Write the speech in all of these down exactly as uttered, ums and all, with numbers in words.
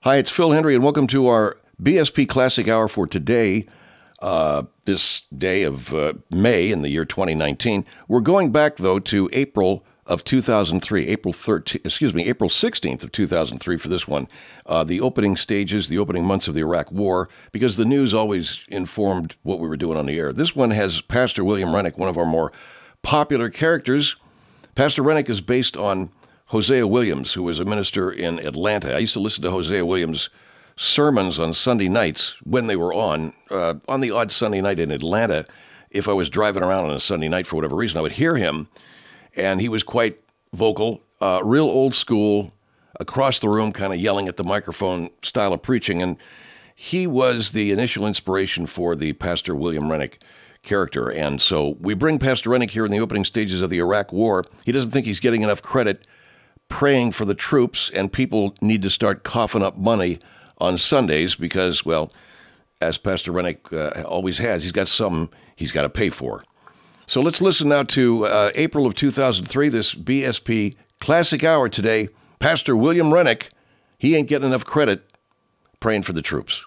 Hi, it's Phil Hendry, and welcome to our B S P Classic Hour for today, uh, this day of uh, May in the year twenty nineteen. We're going back, though, to April of two thousand three, April thirteenth, excuse me, April sixteenth of two thousand three for this one, uh, the opening stages, the opening months of the Iraq War, because the news always informed what we were doing on the air. This one has Pastor William Rennick, one of our more popular characters. Pastor Rennick is based on Hosea Williams, who was a minister in Atlanta. I used to listen to Hosea Williams' sermons on Sunday nights when they were on, uh, on the odd Sunday night in Atlanta. If I was driving around on a Sunday night for whatever reason, I would hear him, and he was quite vocal, uh, real old school, across the room, kind of yelling at the microphone style of preaching. And he was the initial inspiration for the Pastor William Rennick character. And so we bring Pastor Rennick here in the opening stages of the Iraq War. He doesn't think he's getting enough credit praying for the troops, and people need to start coughing up money on Sundays because, well, as Pastor Rennick uh, always has, he's got something he's got to pay for. So let's listen now to uh, April of two thousand three, this B S P Classic Hour today. Pastor William Rennick, he ain't getting enough credit praying for the troops.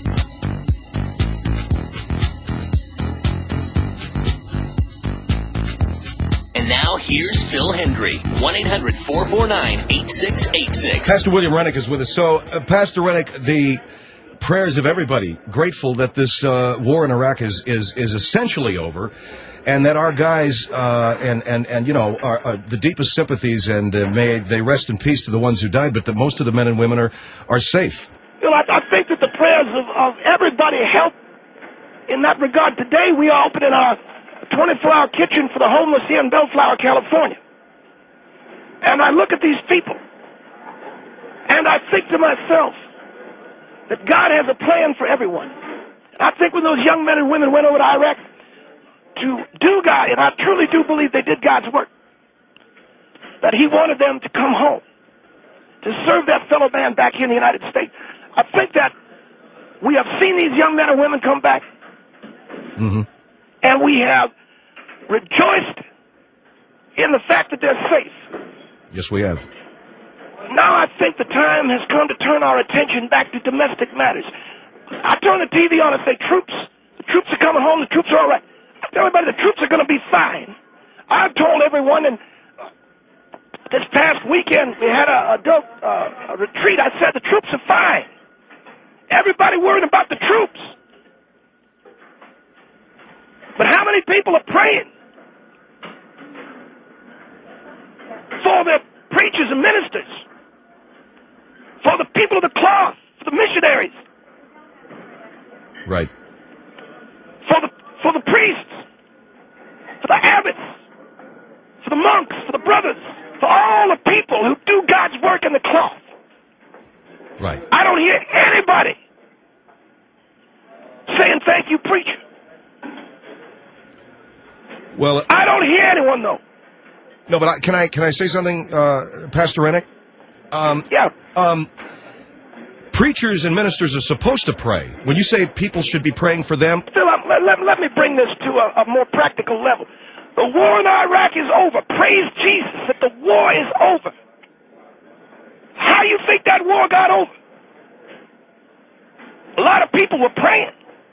And now, here's Phil Hendry, one eight hundred four four nine eight six eight six. Pastor William Rennick is with us. So, uh, Pastor Rennick, the prayers of everybody, grateful that this uh, war in Iraq is, is, is essentially over, and that our guys, uh, and, and, and you know, are, are the deepest sympathies, and uh, may they rest in peace to the ones who died, but that most of the men and women are, are safe. You know, I, I think that the prayers of, of everybody help in that regard. Today, we are opening our twenty-four hour kitchen for the homeless here in Bellflower, California. And I look at these people, and I think to myself that God has a plan for everyone. I think when those young men and women went over to Iraq to do God, and I truly do believe they did God's work, that He wanted them to come home, to serve their fellow man back here in the United States. I think that we have seen these young men and women come back, Mm-hmm. and we have rejoiced in the fact that they're safe. Yes, we have. Now I think the time has come to turn our attention back to domestic matters. I turn the T V on and say, troops, the troops are coming home, the troops are all right. I tell everybody the troops are going to be fine. I've told everyone, and this past weekend we had a, adult, uh, a retreat, I said the troops are fine. Everybody worried about the troops. But how many people are praying for the preachers and ministers, for the people of the cloth, for the missionaries, Right. for the for the priests, for the abbots, for the monks, for the brothers, for all the people who do God's work in the cloth? Right. I don't hear anybody saying thank you, preacher. Well, I don't hear anyone, though. no, but I, can I can I say something, uh, Pastor Rennick? Um, Yeah. um, preachers and ministers are supposed to pray. When you say people should be praying for them, Phil, let, let, let me bring this to a, a more practical level. The war in Iraq is over. Praise Jesus that the war is over. How do you think that war got over? A lot of people were praying.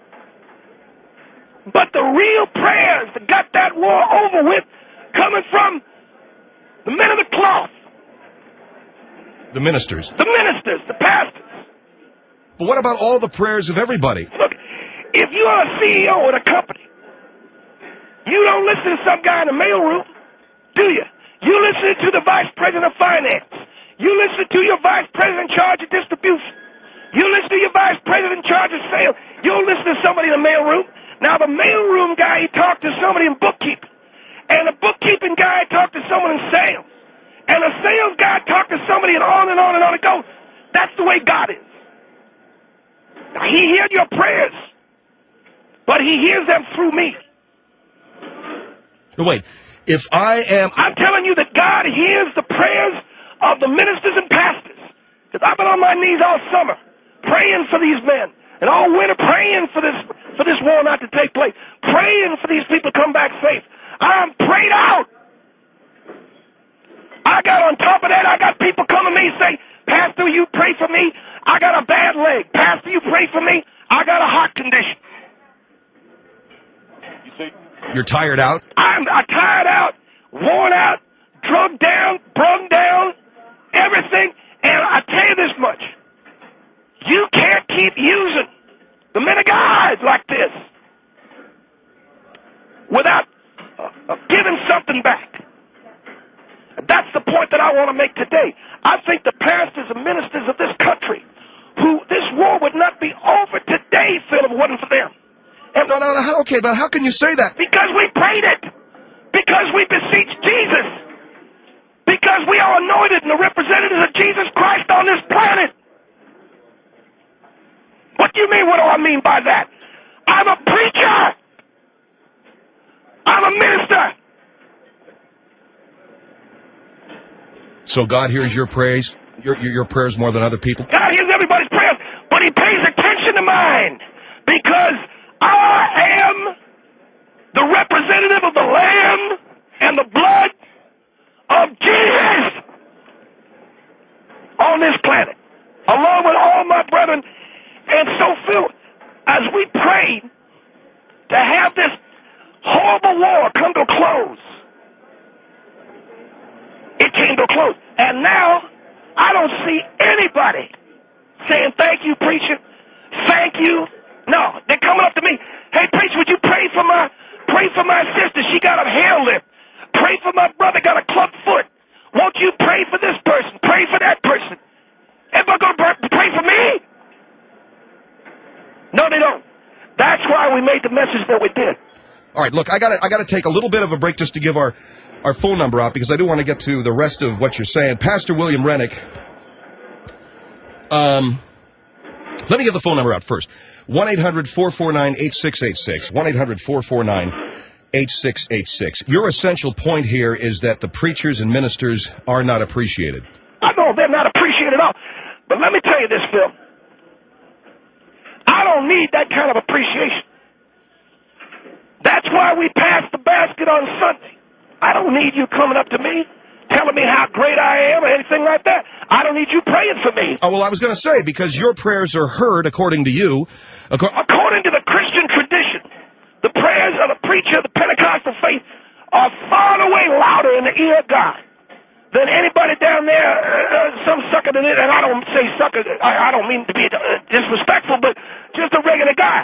But the real prayers that got that war over with coming from the men of the cloth, the ministers. the ministers, the pastors. But what about all the prayers of everybody? Look, if you're a C E O at a company, you don't listen to some guy in the mailroom, do you? You listen to the vice president of finance. You listen to your vice president in charge of distribution. You listen to your vice president in charge of sales. You don't listen to somebody in the mailroom. Now, the mailroom guy, he talked to somebody in bookkeeping. And the bookkeeping guy talked to someone in sales. And the sales guy talked to somebody, and on and on and on it goes. That's the way God is. Now, He hears your prayers, but He hears them through me. No, wait. If I am... I'm telling you that God hears the prayers of the ministers and pastors. Because I've been on my knees all summer praying for these men. And all winter praying for this for this war not to take place. Praying for these people to come back safe. I'm prayed out. I got on top of that, I got people coming to me and say, Pastor, you pray for me. I got a bad leg. Pastor, you pray for me. I got a heart condition. You see? You're tired out? I'm, I'm tired out, worn out, drugged down, brung down, everything. And I tell you this much. You can't keep using the men of God like this without uh, giving something back. That's the point that I want to make today. I think the pastors and ministers of this country, who this war would not be over today, Phil, if it wasn't for them. And No, no, no. Okay, but how can you say that? because we prayed it. Because we beseech Jesus. Because we are anointed and the representatives of Jesus Christ on this planet. What do you mean? What do I mean by that? I'm a preacher. I'm a minister. So God hears your praise, your, your, your prayers more than other people? God hears everybody's prayers, but he pays attention to mine because I am the representative of the Lamb and the blood of Jesus on this planet, along with all my brethren. And so, Phil, as we prayed to have this horrible war come to a close, it came to a close. And now, I don't see anybody saying, thank you, preacher, thank you. No, they're coming up to me. Hey, preacher, would you pray for my, pray for my sister? She got a hair lip. Pray for my brother, got a clubbed foot. Won't you pray for this person? Pray for that person. Everybody going to pray for me? No, they don't. That's why we made the message that we did. All right, look, I got I got to take a little bit of a break just to give our, our phone number out because I do want to get to the rest of what you're saying. Pastor William Rennick, um, let me give the phone number out first. one eight hundred four four nine eight six eight six. one eight hundred four four nine eight six eight six. Your essential point here is that the preachers and ministers are not appreciated. I know they're not appreciated at all. But let me tell you this, Phil. I don't need that kind of appreciation. That's why we pass the basket on Sunday. I don't need you coming up to me, telling me how great I am or anything like that. I don't need you praying for me. Oh, well, I was going to say, because your prayers are heard, according to you. Ac- According to the Christian tradition, the prayers of the preacher of the Pentecostal faith are far and away louder in the ear of God than anybody down there, uh, some sucker, that, and I don't say sucker, I, I don't mean to be uh, disrespectful, but just a regular guy.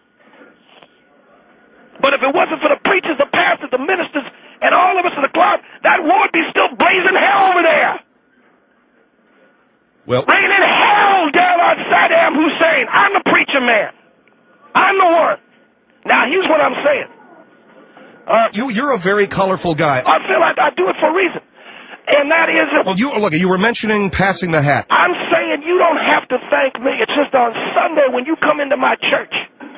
But if it wasn't for the preachers, the pastors, the ministers, and all of us in the cloud, that war would be still blazing hell over there. Well, Raining hell down on Saddam Hussein. I'm the preacher man. I'm the one. Now, here's what I'm saying. Uh, you, you're a very colorful guy. I feel like I do it for a reason. And that is... A, Well, you look. You were mentioning passing the hat. I'm saying you don't have to thank me. It's just on Sunday when you come into my church.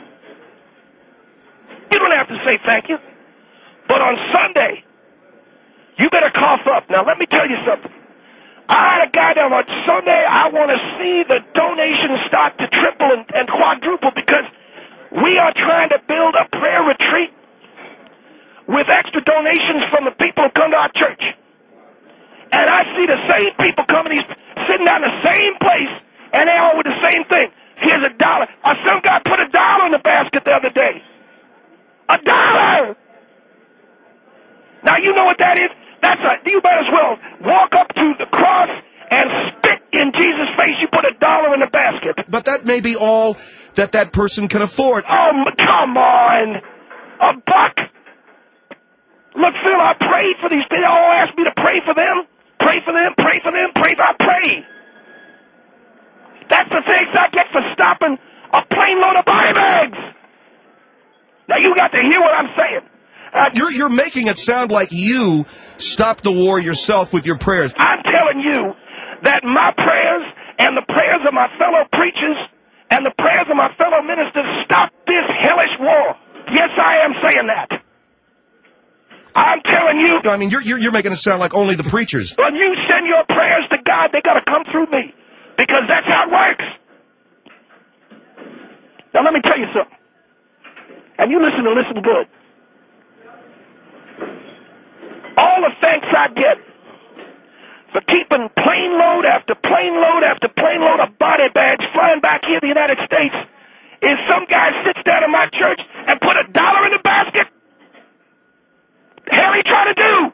You don't have to say thank you. But on Sunday, you better cough up. Now, let me tell you something. I had a guy down on Sunday. I want to see the donation start to triple and, and quadruple because we are trying to build a prayer retreat with extra donations from the people who come to our church. And I see the same people coming, he's sitting down in the same place, and they all with the same thing. Here's a dollar. Or some guy put a dollar in the basket the other day. A dollar! Now, you know what that is? That's a, you might as well walk up to the cross and spit in Jesus' face. You put a dollar in the basket. But that may be all that that person can afford. Oh, come on. A buck. Look, Phil, I prayed for these people. They all asked me to pray for them. Pray for them, pray for them, pray for them. I pray. That's the thanks I get for stopping a plane load of body bags. Now, you got to hear what I'm saying. Uh, You're you're making it sound like you stopped the war yourself with your prayers. I'm telling you that my prayers and the prayers of my fellow preachers and the prayers of my fellow ministers stopped this hellish war. Yes, I am saying that. I'm telling you. I mean, you're you're, you're making it sound like only the preachers. When you send your prayers to God, they got to come through me because that's how it works. Now, let me tell you something. And you listen and listen good. All the thanks I get for keeping plane load after plane load after plane load of body bags flying back here to the United States is some guy sits down in my church and put a dollar in the basket? The hell he trying to do?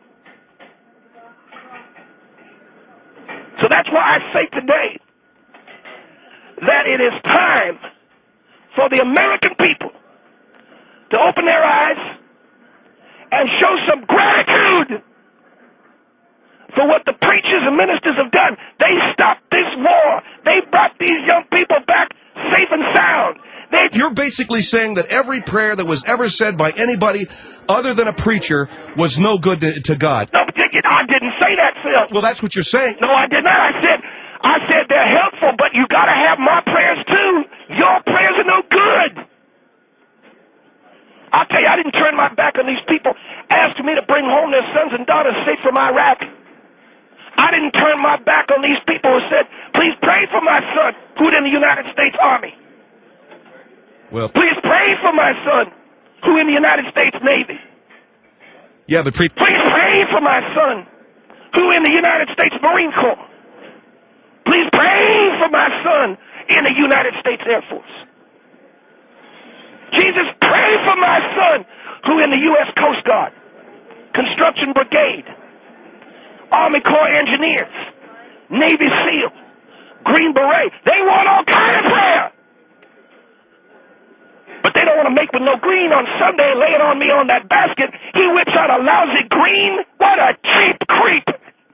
So that's why I say today that it is time for the American people to open their eyes and show some gratitude for what the preachers and ministers have done. They stopped this war. They brought these young people back safe and sound. They You're basically saying that every prayer that was ever said by anybody other than a preacher was no good to, to God. No, I didn't say that, Phil. Well, that's what you're saying. No, I did not. I said, I said they're helpful, but you got to have my prayers too. Your prayers are no good. I'll tell you, I didn't turn my back on these people asking me to bring home their sons and daughters safe from Iraq. I didn't turn my back on these people who said, please pray for my son who's in the United States Army. Well, please pray for my son who in the United States Navy. Yeah, but pre- please pray for my son who in the United States Marine Corps. Please pray for my son in the United States Air Force. Jesus, pray for my son who in the U S Coast Guard, Construction Brigade, Army Corps Engineers, Navy SEAL, Green Beret. They want all kind of prayer. But they don't want to make with no green on Sunday and lay it on me on that basket. He whips out a lousy green. What a cheap creep.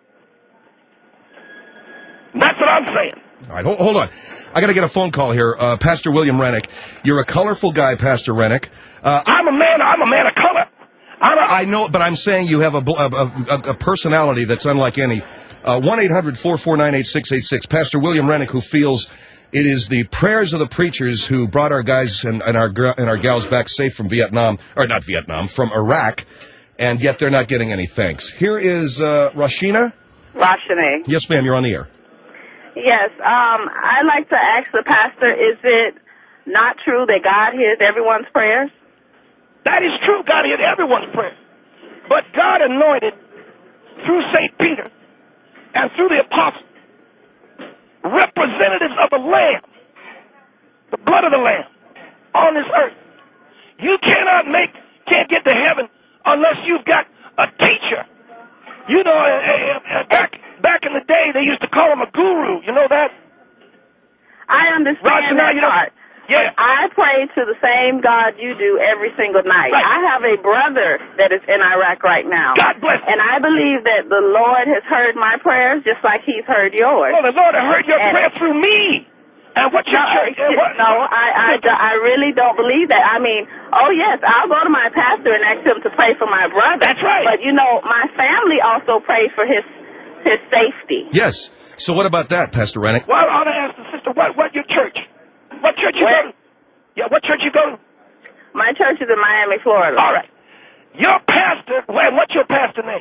That's what I'm saying. All right, hold, hold on. I got to get a phone call here. Uh, Pastor William Rennick. You're a colorful guy, Pastor Rennick. Uh, I'm a man. I'm a man of color. I'm a, I know, but I'm saying you have a, a, a, a personality that's unlike any. Uh, one eight hundred four four nine eight six eight six. Pastor William Rennick, who feels it is the prayers of the preachers who brought our guys and, and our and our gals back safe from Vietnam, or not Vietnam, from Iraq, and yet they're not getting any thanks. Here is uh, Rashina. Rashina. Yes, ma'am, you're on the air. Yes, um, I'd like to ask the pastor, is it not true that God hears everyone's prayers? That is true. God hears everyone's prayer. But God anointed through Saint Peter and through the apostles representatives of the Lamb, the blood of the Lamb, on this earth. You cannot make, can't get to heaven unless you've got a teacher. You know, uh, uh, back back in the day, they used to call him a guru. You know that? I understand Roger, that you know, part. yeah. I pray to the same God you do every single night. Right. I have a brother that is in Iraq right now. God bless him. And I believe that the Lord has heard my prayers just like he's heard yours. Well, the Lord has heard your and prayer through me. And what's your no, church? Uh, what? no I, I, I really don't believe that. I mean, oh, yes, I'll go to my pastor and ask him to pray for my brother. That's right. But, you know, my family also prays for his his safety. Yes. So what about that, Pastor Rennick? Well, I ought to ask the sister, what, what your church? What church you Where? go to? Yeah, what church you go to? My church is in Miami, Florida. All right. Your pastor, well, what's your pastor name?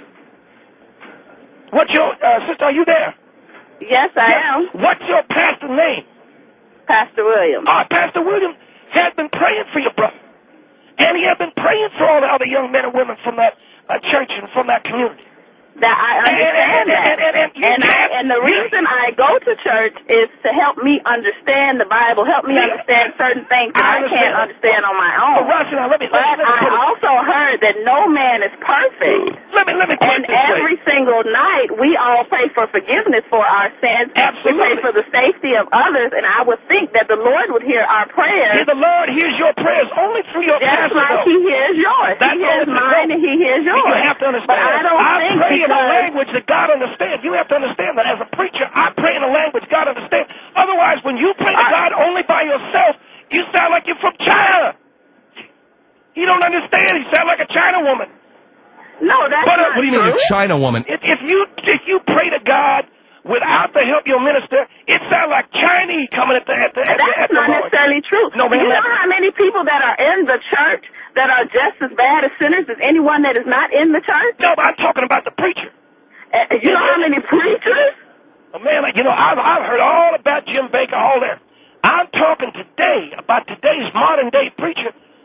What's your, uh, sister, are you there? Yes, I Yeah. am. What's your pastor name? Pastor William. Our Pastor William has been praying for your brother. And he has been praying for all the other young men and women from that uh, church and from that community. That I understand and, and, that. And, and, and, you And, I, can't- and the reason I go to church is to help me understand the Bible, help me Yeah. understand certain things that I I, can't understand. understand on my Oh, own. Roger, now let me, But let me, let me I put it- also heard that no man is perfect. let me, let me put And it this way. every single night, we all pray for forgiveness for our sins. Absolutely. We pray for the safety of others, and I would think that the Lord would hear our prayers Yeah, the Lord hears your prayers only through your just pastor. like though. He hears yours. That's He hears all it's mine, about. and He hears yours. You have to understand. But I don't I think pray in a because language that God understands. You have to understand that as a preacher, I pray in a language God understands. Otherwise, when you pray to I- God only by yourself, you sound like you're from China. You don't understand. You sound like a China woman. no, that's But, uh, not What do you mean, true. you're China woman? If, if you if you pray to God without the help of your minister, it sounds like Chinese coming at the at the at, the, at That's the not Lord. necessarily true. No, ma'am, you know that's- how many people that are in the church that are just as bad as sinners as anyone that is not in the church? No, but I'm talking about the preacher. Uh, you know how many preachers? Oh, man, you know, I've, I've heard all about Jim Baker, all that. I'm talking today about today's modern day preacher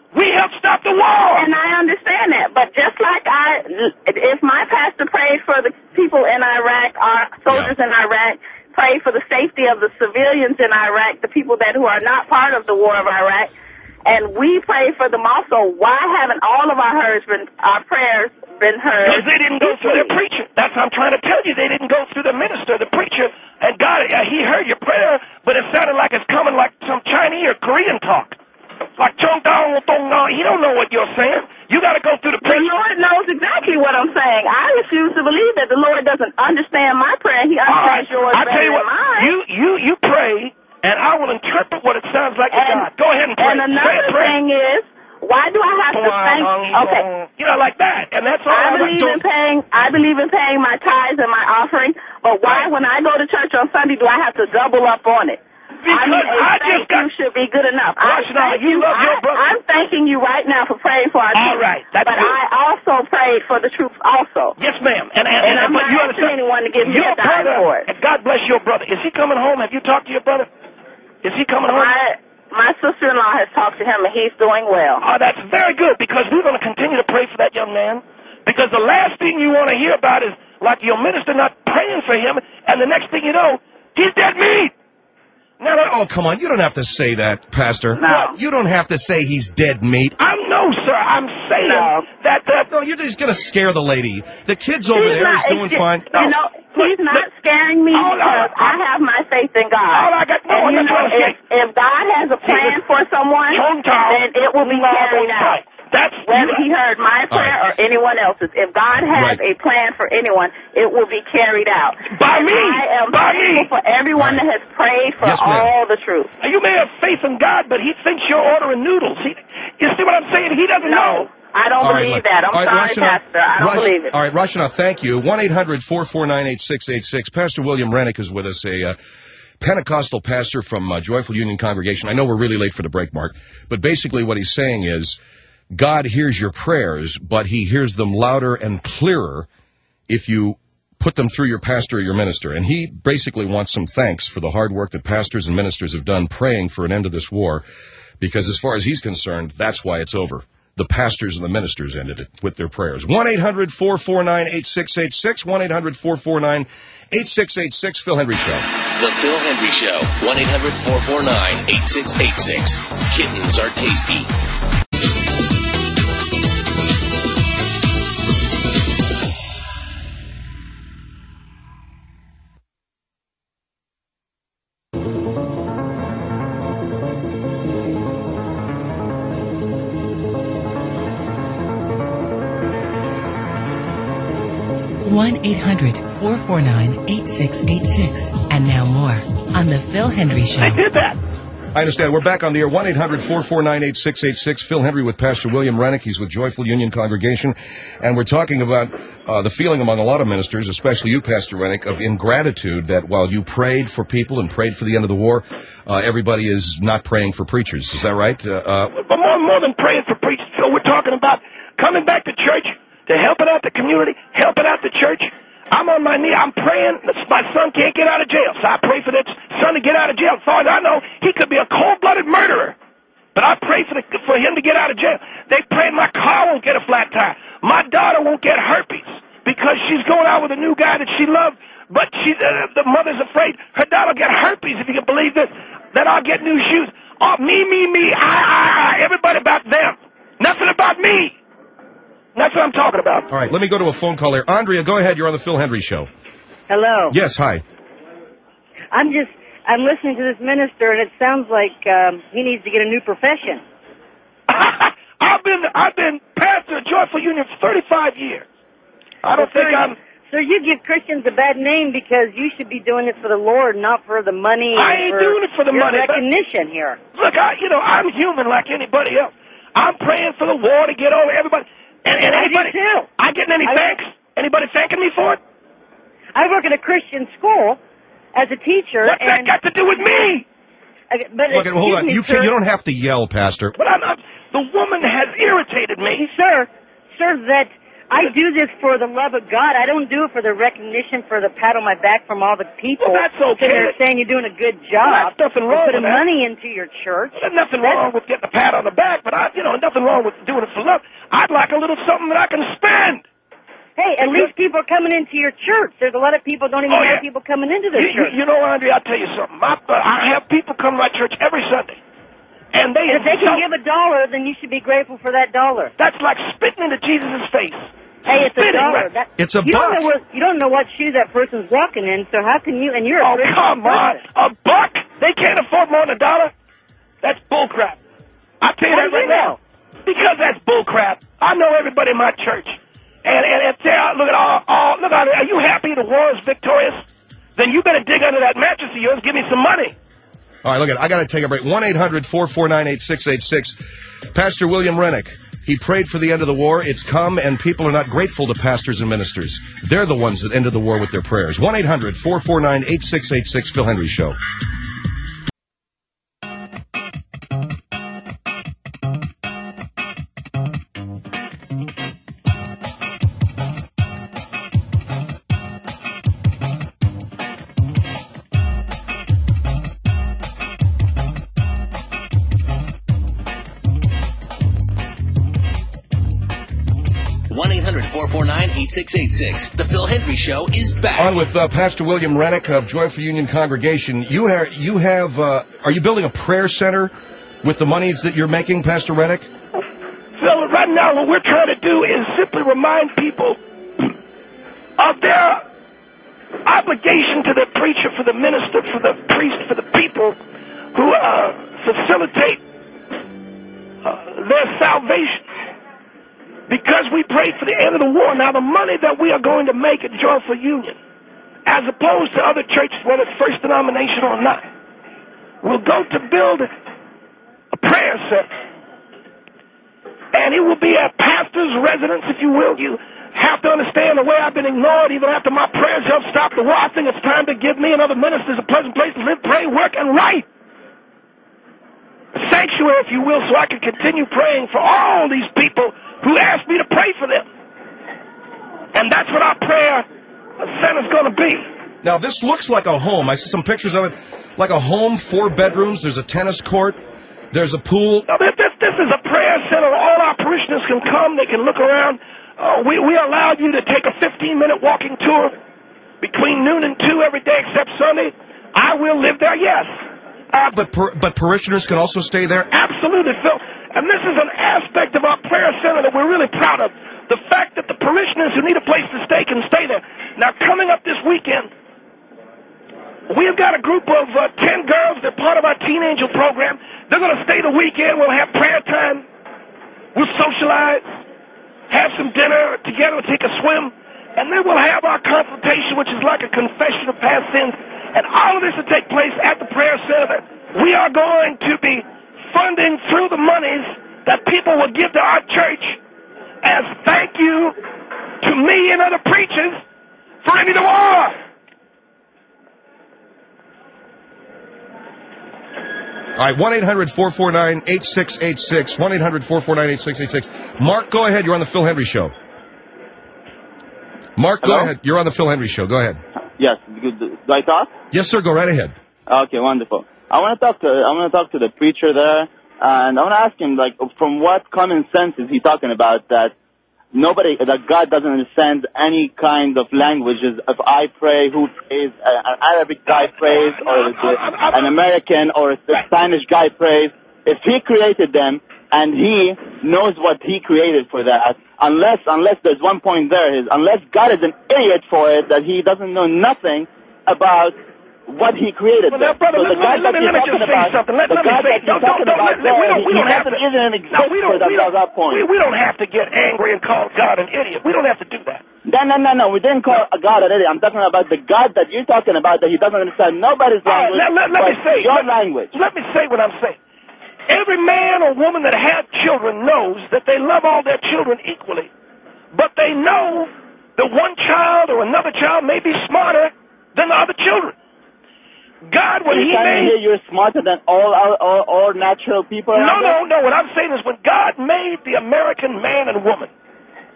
We helped stop the war. And I understand that, but just like I, if my pastor prayed for the people in Iraq, our soldiers Yeah. in Iraq, prayed for the safety of the civilians in Iraq, the people that who are not part of the war of Iraq, and we pray for them also, why haven't all of our prayers been, our prayers been heard? Because they didn't go through the preacher. That's what I'm trying to tell you. They didn't go through the minister, the preacher, and God, uh, he heard your prayer, but it sounded like it's coming like some Chinese or Korean talk. Like Chong Dong Dong Dong. He don't know what you're saying. You got to go through the The preacher. Lord knows exactly what I'm saying. I refuse to believe that the Lord doesn't understand my prayer. He All right. understands yours I better tell you than what, mine. you you you pray, and I will interpret what it sounds like to And- God. Go ahead and pray. And Say another it, pray. thing is, why do I have to thank? Okay, You know, like that, and that's all. I I'm believe doing. in paying. I believe in paying my tithes and my offering. But why, Right. when I go to church on Sunday, do I have to double up on it? Because I mean, a I thank just got- you should be good enough. I Rashida, thank you love your I, brother. I'm thanking you right now for praying for our All troops. right, that's but good. I also prayed for the troops also. Yes, ma'am. And, and, And I'm but not you asking understand, anyone to give me your a dime brother, for it. and God bless your brother. Is he coming home? Have you talked to your brother? Is he coming home? My my sister-in-law has talked to him, and he's doing well. Oh, that's very good, because we're going to continue to pray for that young man. Because the last thing you want to hear about is like your minister not praying for him, and the next thing you know, he's dead meat. Now, Oh, come on. You don't have to say that, Pastor. No. You don't have to say he's dead meat. I'm no, sir. I'm saying No. that that No, you're just going to scare the lady. The kid's over He's there. not, He's doing it's just- fine. No. You know, Look, he's not look. scaring me All I- because I have my faith in God. All I got- no, and I'm you not know, trying to if, say- if God has a plan for someone, Chong-tao. then it will be No, carried out. right. That's Whether he heard my prayer right. or anyone else's, if God has Right. a plan for anyone, it will be carried out. By And me. I am By thankful me. for everyone Right. that has prayed for Yes, ma'am. all the truth. You may have faith in God, but he thinks you're ordering noodles. He, you see what I'm saying? He doesn't know. No, I don't All right, believe look. that. I'm All right, sorry, Rashida- Pastor. I don't Rash- believe it. All right, Rashida, thank you. one eight hundred four four nine eight six eight six. Pastor William Rennick is with us, a uh, Pentecostal pastor from uh, Joyful Union Congregation. I know we're really late for the break, Mark, but basically what he's saying is God hears your prayers, but he hears them louder and clearer if you put them through your pastor or your minister. And he basically wants some thanks for the hard work that pastors and ministers have done praying for an end to this war, because as far as he's concerned, that's why it's over. The pastors and the ministers ended it with their prayers. one eight hundred four four nine eight six eight six, one eight hundred four four nine eight six eight six, Phil Henry Show. The Phil Hendry Show, one eight hundred four four nine eight six eight six. Kittens are tasty. one eight hundred four four nine eight six eight six. And now more on The Phil Hendry Show. They did that. I understand. We're back on the air. one eight hundred four four nine eight six eight six. Phil Henry with Pastor William Rennick. He's with Joyful Union Congregation. And we're talking about uh, the feeling among a lot of ministers, especially you, Pastor Rennick, of ingratitude that while you prayed for people and prayed for the end of the war, uh, everybody is not praying for preachers. Is that right? Uh, uh, But more, more than praying for preachers, Phil, we're talking about coming back to church, to helping out the community, helping out the church. I'm on my knee. I'm praying. My son can't get out of jail, so I pray for that son to get out of jail. As far as I know, he could be a cold-blooded murderer. But I pray for, the, for him to get out of jail. They pray my car won't get a flat tire. My daughter won't get herpes because she's going out with a new guy that she loved, but she, uh, the mother's afraid her daughter will get herpes, if you can believe this. Then I'll get new shoes. Oh, me, me, me, I, I, I. Everybody about them. Nothing about me. That's what I'm talking about. all right, let me go to a phone call here. Andrea, go ahead. You're on the Phil Henry Show. Hello. Yes, hi. I'm just, I'm listening to this minister, and it sounds like um, he needs to get a new profession. I've been I've been pastor of Joyful Union for thirty-five years. I don't think I'm. So you give Christians a bad name because you should be doing it for the Lord, not for the money. I and ain't for doing it for the your money, but- recognition here. Look, I, you know, I'm human like anybody else. I'm praying for the war to get over. Everybody, and, and I do anybody, too. I getting any I- thanks? Anybody thanking me for it? I work at a Christian school as a teacher, What's that and got to do with me? uh, but Look, excuse hold on. me, You sir, can't, you don't have to yell, Pastor. But I'm not. The woman has irritated me. sir, sir, that I do this for the love of God. I don't do it for the recognition, for the pat on my back from all the people. Well, that's okay. They're saying you're doing a good job. Well, there's nothing wrong putting with that. money into your church. There's nothing That's, wrong with getting a pat on the back, but I, you know, nothing wrong with doing it for love. I'd like a little something that I can spend. Hey, at least people are coming into your church. There's a lot of people don't even Oh, know yeah. people coming into their You, church. you, you know, Andre, I'll tell you something. My, uh, I have people come to my church every Sunday, and they And if they can insult- give a dollar, then you should be grateful for that dollar. That's like spitting into Jesus' face. Hey, it's a Spitting, dollar. right? That, It's a you buck. Don't know what, you don't know what shoe that person's walking in, so how can you? And you're a Oh, Christian come on. person. A buck? They can't afford more than a dollar? That's bullcrap. I'll tell you How that do right you now. know? Because that's bullcrap. I know everybody in my church. And, and, and tell, look at all, all, look at it. Are you happy the war is victorious? Then you better dig under that mattress of yours. Give me some money. All right, look at it. I got to take a break. one eight hundred four four nine eight six eight six. Pastor William Rennick, he prayed for the end of the war. It's come, and people are not grateful to pastors and ministers. They're the ones that ended the war with their prayers. one eight hundred four four nine eight six eight six, Phil Hendry Show. one eight hundred four four nine eight six eight six. The Phil Hendry Show is back. On with uh, Pastor William Rennick of Joyful Union Congregation. You, ha- you have, uh, are you building a prayer center with the monies that you're making, Pastor Rennick? So right now what we're trying to do is simply remind people of their obligation to the preacher, for the minister, for the priest, for the people who uh, facilitate uh, their salvation. Because we prayed for the end of the war. Now, the money that we are going to make at Joyful Union, as opposed to other churches, whether it's first denomination or not, will go to build a prayer center. And it will be a pastor's residence, if you will. You have to understand the way I've been ignored even after my prayers helped stop the war. I think it's time to give me and other ministers a pleasant place to live, pray, work, and write. A sanctuary, if you will, so I can continue praying for all these people who asked me to pray for them. And that's what our prayer center's going to be. Now, this looks like a home. I see some pictures of it. Like a home, four bedrooms. There's a tennis court. There's a pool. Now, this, this, this is a prayer center. All our parishioners can come. They can look around. Uh, we, we allow you to take a fifteen-minute walking tour between noon and two every day except Sunday. I will live there, yes. Uh, But par- but parishioners can also stay there? Absolutely, Phil. And this is an aspect of our prayer center that we're really proud of. The fact that the parishioners who need a place to stay can stay there. Now, coming up this weekend, we've got a group of uh, ten girls. They're part of our Teen Angel program. They're going to stay the weekend. We'll have prayer time. We'll socialize, have some dinner together, we'll take a swim, and then we'll have our consultation, which is like a confession of past sins. And all of this will take place at the prayer center. We are going to be funding through the monies that people will give to our church as thank you to me and other preachers for ending the war. All right, one eight hundred four four nine eight six eight six. one eight hundred four four nine eight six eight six. Mark, go ahead. You're on the Phil Hendry Show. Mark, go Hello? ahead. You're on the Phil Hendry Show. Go ahead. Yes. Good. Do I talk? Yes, sir. Go right ahead. Okay, wonderful. I want to talk to I want to talk to the preacher there, and I want to ask him, like, from what common sense is he talking about that nobody, that God doesn't understand any kind of languages. If I pray, who prays? An Arabic guy prays, or an American or a Spanish guy prays. If he created them and he knows what he created for that, unless unless there's one point there is unless God is an idiot for it, that he doesn't know nothing about what he created. Well, now, brother, so let, the God let, let, that me, you're let me just talking say about, something. Let, the let me God say, that you're don't, don't, talking don't, about let, we, we there, don't, we he don't have doesn't to, even no, exist we for don't, that, we don't, that point. we, we don't have to get angry and call God an idiot. We don't have to do that. No, no, no, no. We didn't call God an idiot. I'm talking about the God that you're talking about, that he doesn't understand nobody's All right, language, let, let, let but me say, your let, language. Let me say what I'm saying. Every man or woman that has children knows that they love all their children equally, but they know that one child or another child may be smarter than the other children. God, when You're he telling made... me you're smarter than all, all, all, all natural people? No, no, no. What I'm saying is when God made the American man and woman,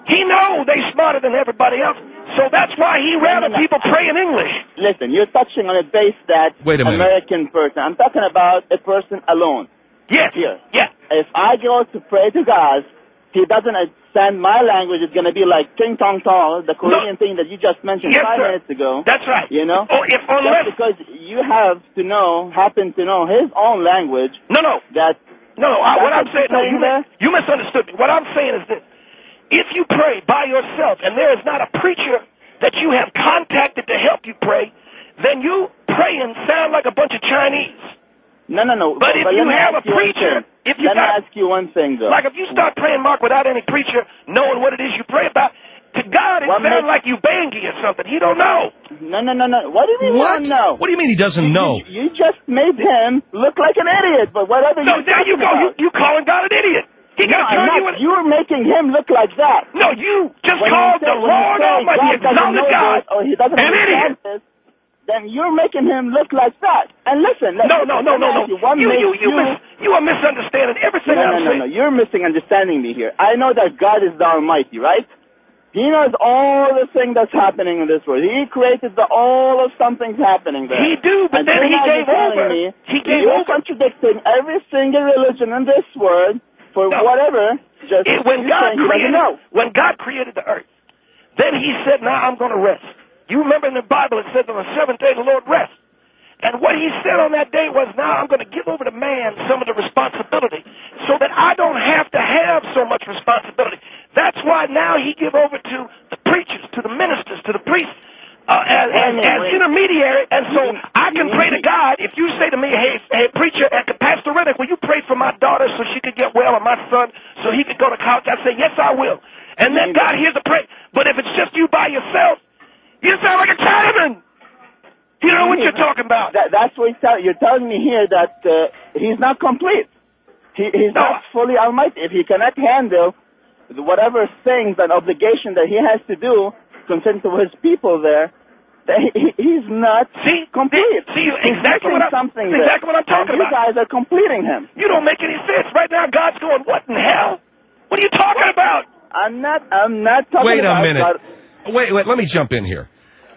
He know they smarter than everybody else, so that's why he rather no, no. people pray in English. Listen, you're touching on a base that Wait a minute. American person. I'm talking about a person alone. Yes. Here. Yeah. If I go to pray to God, he doesn't understand my language. It's going to be like Ting Tong Tong, the Korean No. thing that you just mentioned Yes, five sir. minutes ago. That's right. You know? Oh, if unless Just because you have to know, happen to know his own language, no, no, that no, no. I, what I'm saying, no, you, there? you misunderstood me. What I'm saying is this: if you pray by yourself, and there is not a preacher that you have contacted to help you pray, then you praying sound like a bunch of Chinese. No, no, no. But if let you me have ask a you one preacher, thing. if you let me got- ask you one thing, though. Like if you start praying, Mark, without any preacher knowing what it is you pray about, to God it What sounds makes- like you bangy or something. He don't know. No, no, no, no. What do you mean What? you don't know? What do you mean he doesn't know? You, you just made him look like an idiot, but whatever No, you're there you talking go. You, about. you calling God an idiot. He No, got to I'm turn not. you in. You're making him look like that. No, you just When you called say- the when you Lord say Almighty, God doesn't exalted know God, this, or he doesn't an understand idiot. this, then you're making him look like that. And listen, listen No, no, no, let me no, ask no. You, what You, makes you, you, you mis- you are misunderstanding everything no, no, I'm no, saying. no. You're misunderstanding me here. I know that God is the Almighty, right? He knows all the things that's happening in this world. He created the all of something's happening there. He do, but and then you're he not gave telling over. Me, He gave you're over. contradicting every single religion in this world for No. whatever. Just It, when you God saying he doesn't created, know. when God created the earth, then He said, "Now I'm going to rest." You remember in the Bible it says, "On the seventh day the Lord rests." And what He said on that day was, "Now I'm going to give over to man some of the responsibility, so that I don't have to have so much responsibility." That's why now He give over to the preachers, to the ministers, to the priests, uh, as, as, as intermediary. And so I can pray to God. If you say to me, "Hey, hey, preacher, uh, Pastor Riddick, will you pray for my daughter so she could get well, or my son so he could go to college?" I say, "Yes, I will." And then God hears the prayer. But if it's just you by yourself, you sound like a Chinaman. You know what you're talking about. That, that's what you're, tell, you're telling me here, that uh, he's not complete. He, he's No. not fully almighty. If he cannot handle the whatever things and obligation that he has to do concerning to his people there, then he, he's not See, complete. see, He's exactly missing what I'm- something that's there. exactly what I'm talking and about. You guys are completing him. You don't make any sense. Right now, God's going, "What in hell? What are you talking about?" I'm not. I'm not talking Wait a about minute. God. Wait, wait, let me jump in here.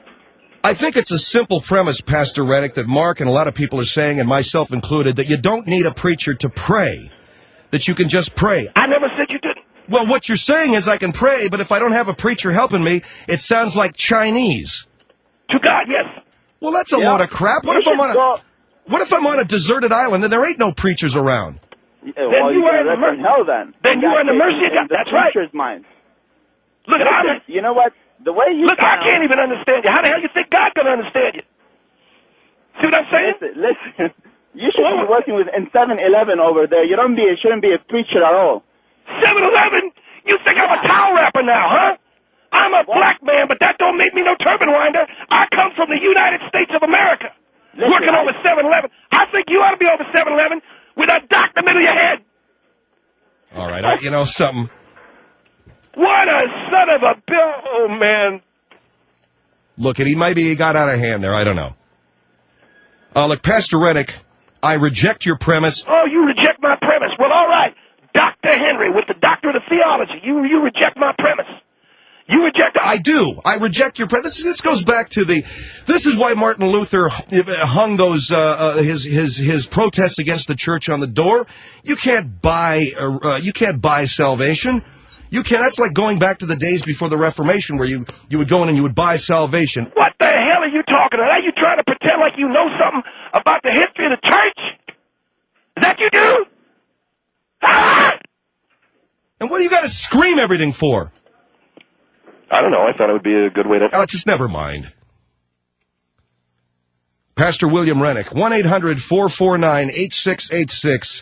I think it's a simple premise, Pastor Reddick, that Mark and a lot of people are saying, and myself included, that you don't need a preacher to pray, that you can just pray. I never said you didn't. Well, what you're saying is I can pray, but if I don't have a preacher helping me, it sounds like Chinese. To God, yes. Well, that's a Yeah. load of crap. What You if I'm should on a, go- what if I'm on a deserted island and there ain't no preachers around? Yeah, well, you you're are in gonna the rest in mer- hell then. then In you that are in the case, mercy of God. the That's right. preacher's mind. Look, Listen, I'm, you know what? The way you look, I sound, can't even understand you. How the hell you think God can understand you? See what I'm saying? Listen, listen. You should be working with in seven eleven over there. You don't be. You shouldn't be a preacher at all. seven eleven? You think I'm a towel rapper now, huh? I'm a black man, but that don't make me no turban winder. I come from the United States of America. Listen, working I- over seven eleven. I think you ought to be over seven eleven with a dock in the middle of your head. All right, I, you know something. What a son of a bill. Oh, man. Look, he maybe he got out of hand there. I don't know. Uh, look, Pastor Reddick, I reject your premise. Oh, you reject my premise. Well, all right. Doctor Henry with the doctorate of theology. You you reject my premise. You reject... I do. I reject your premise. This, this goes back to the... This is why Martin Luther hung those, uh, uh, his, his, his protests against the church on the door. You can't buy, uh, you can't buy salvation. You can't, that's like going back to the days before the Reformation where you, you would go in and you would buy salvation. What the hell are you talking about? Are you trying to pretend like you know something about the history of the church? Is that you do? Ah! And what do you got to scream everything for? I don't know. I thought it would be a good way to... Oh, just never mind. Pastor William Rennick, one eight hundred four four nine eight six eight six.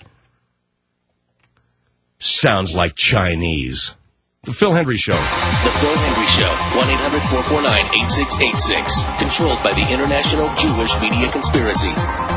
Sounds like Chinese. The Phil Hendry Show. The Phil Hendry Show, one eight hundred four four nine eight six eight six. Controlled by the International Jewish Media Conspiracy.